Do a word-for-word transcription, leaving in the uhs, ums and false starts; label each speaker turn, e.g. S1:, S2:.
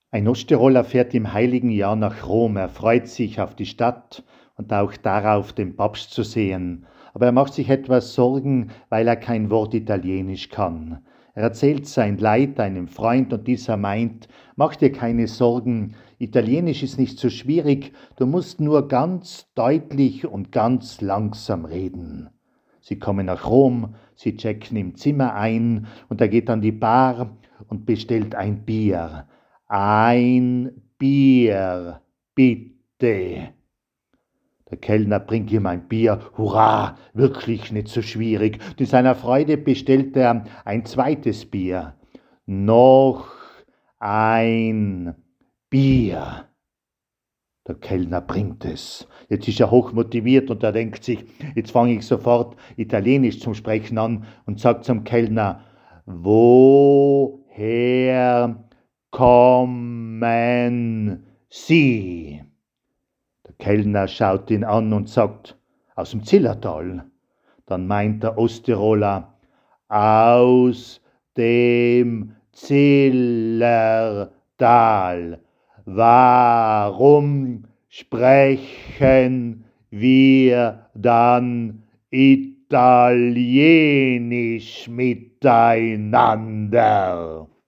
S1: Ein Osttiroler fährt im heiligen Jahr nach Rom. Er freut sich auf die Stadt und auch darauf, den Papst zu sehen. Aber er macht sich etwas Sorgen, weil er kein Wort Italienisch kann. Er erzählt sein Leid einem Freund und dieser meint: Mach dir keine Sorgen, Italienisch ist nicht so schwierig, du musst nur ganz deutlich und ganz langsam reden. Sie kommen nach Rom, sie checken im Zimmer ein und er geht an die Bar und bestellt ein Bier. Ein Bier, bitte. Der Kellner bringt ihm ein Bier. Hurra, wirklich nicht so schwierig. Und in seiner Freude bestellt er ein zweites Bier. Noch ein Bier. Der Kellner bringt es. Jetzt ist er hochmotiviert und er denkt sich, jetzt fange ich sofort Italienisch zum Sprechen an und sagt zum Kellner: Woher kommen Sie? Der Kellner schaut ihn an und sagt: Aus dem Zillertal. Dann meint der Osttiroler: Aus dem Zillertal. Warum sprechen wir dann Italienisch miteinander?